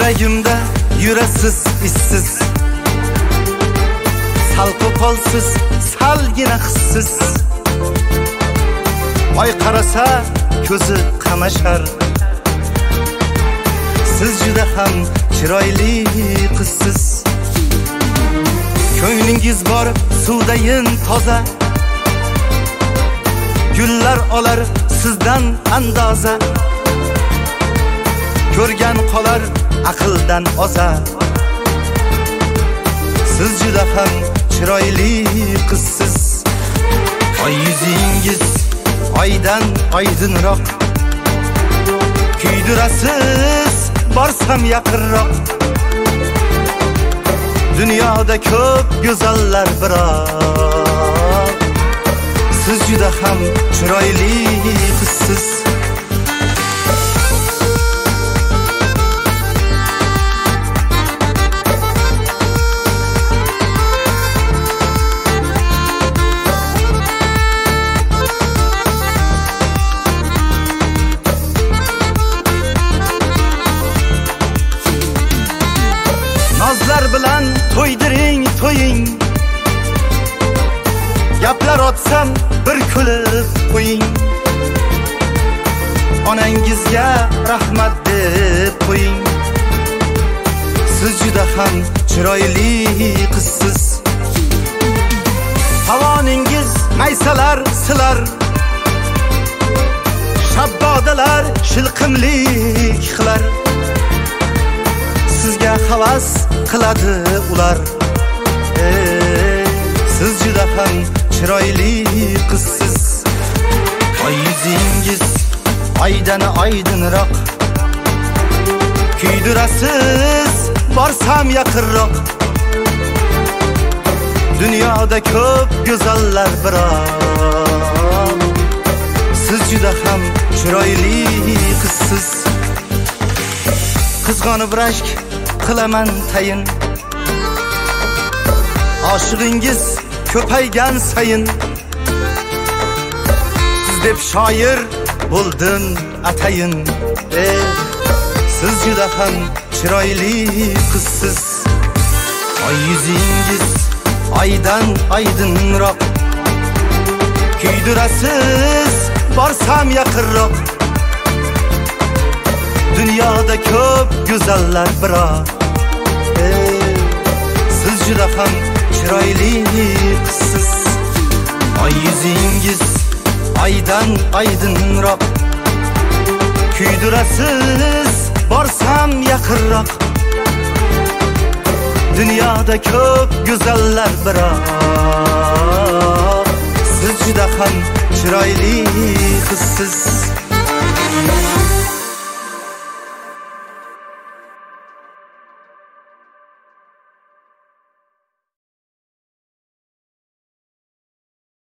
Yuragimda yurasiz issiz, sal qo'polsiz, salgina hissiz. Oy qarasa ko'zi qamashar, siz juda ham chiroyli qizsiz. Ko'nglingiz bor suvdayin toza, gullar olar sizdan andoza. Ko'rgan qolar aqldan oza, siz juda ham chiroyli qizsiz. Oy yuzingiz oydan oydinroq, kuydirasiz borsam yaqinroq. Dunyoda ko'p go'zallar biroq, siz juda ham chiroyli qizsiz. Nazlar bilan to'ydiring to'ying, gaplar otsam bir kulib qo'ying. Onangizga rahmat deb qo'ying, siz juda ham chiroyli qizsiz. Havoningiz maysalar silar, shabbodalar shilqimlik qilar. Sizga havas qiladi ular, siz juda ham chiroyli qizsiz. Oy yuzingiz oydan oydinroq, kuydirasiz borsam yaqinroq. Dunyoda ko'p go'zallar biroq, siz juda ham chiroyli qizsiz. Qizg'onib rashk qilaman tayin, oshig'ingiz ko'paygan sayin. Siz deb shoir bo'ldim atayin, siz juda ham chiroyli qizsiz. Oy yuzingiz oydan oydinroq, kuydirasiz borsam yaqinroq. Dunyoda ko'p go'zallar biroq, siz juda ham chiroyli qizsiz. Oy yuzingiz oydan oydinroq, kuydirasiz borsam yaqinroq. Dunyoda ko'p go'zallar biroq, siz juda ham chiroyli qizsiz.